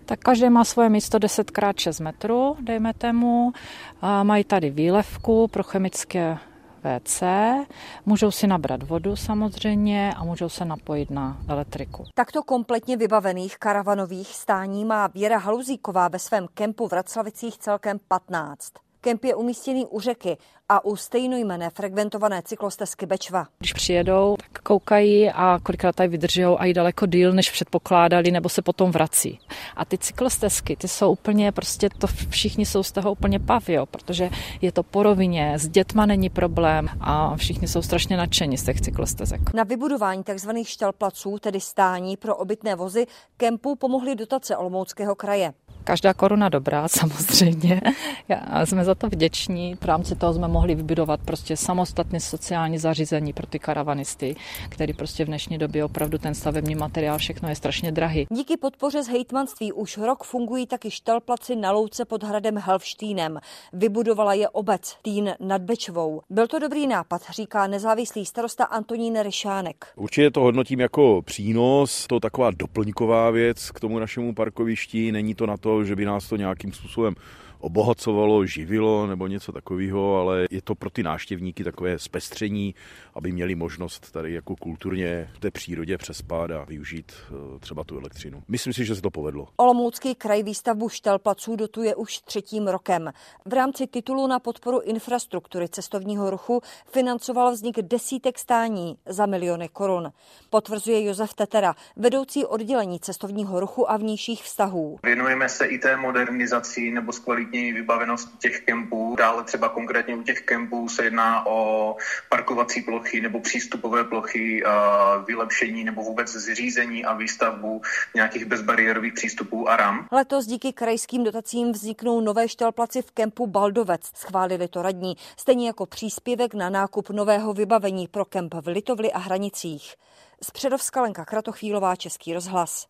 Tak každý má svoje místo 10x6 metrů, dejme tomu. Mají tady výlevku pro chemické WC, můžou si nabrat vodu samozřejmě a můžou se napojit na elektriku. Takto kompletně vybavených karavanových stání má Věra Haluzíková ve svém kempu v Raclavicích celkem 15. Kemp je umístěný u řeky a u stejnojmenné frekventované cyklostezky Bečva. Když přijedou, tak koukají a kolikrát tady vydržou a i daleko díl, než předpokládali, nebo se potom vrací. A ty cyklostezky, ty jsou úplně, prostě to všichni jsou z toho úplně pav, jo, protože je to po rovině, s dětma není problém a všichni jsou strašně nadšení z těch cyklostezek. Na vybudování tzv. Štalplaců, tedy stání pro obytné vozy, kempu pomohly dotace Olomouckého kraje. Každá koruna dobrá, samozřejmě. Jsme za to vděční. V rámci toho jsme mohli vybudovat prostě samostatné sociální zařízení pro ty karavanisty, který prostě v dnešní době opravdu ten stavební materiál, všechno je strašně drahý. Díky podpoře z hejtmanství už rok fungují taky štalplaci na louce pod hradem Helvštýnem. Vybudovala je obec Týn nad Bečvou. Byl to dobrý nápad, říká nezávislý starosta Antonín Ryšánek. Určitě to hodnotím jako přínos, to taková doplňková věc k tomu našemu parkovišti, není to na to, že by nás to nějakým způsobem obohacovalo, živilo nebo něco takového, ale je to pro ty návštěvníky takové zpestření, aby měli možnost tady jako kulturně v té přírodě přespat a využít třeba tu elektřinu. Myslím si, že se to povedlo. Olomoucký kraj výstavbu štalplaců dotuje už 3. rokem. V rámci titulu na podporu infrastruktury cestovního ruchu financoval vznik desítek stání za miliony korun. Potvrzuje Josef Tetera, vedoucí oddělení cestovního ruchu a vnějších vztahů. Věnujeme se i té modernizaci nebo zkvalitnění vybavenosti těch kempů. Dále třeba konkrétně u těch kempů se jedná o parkovací plochy nebo přístupové plochy, vylepšení nebo vůbec zřízení a výstavbu nějakých bezbariérových přístupů a ramp. Letos díky krajským dotacím vzniknou nové štalplaci v kempu Baldovec. Schválili to radní, stejně jako příspěvek na nákup nového vybavení pro kemp v Litovli a Hranicích. Z Přerovska Lenka Kratochvílová, Český rozhlas.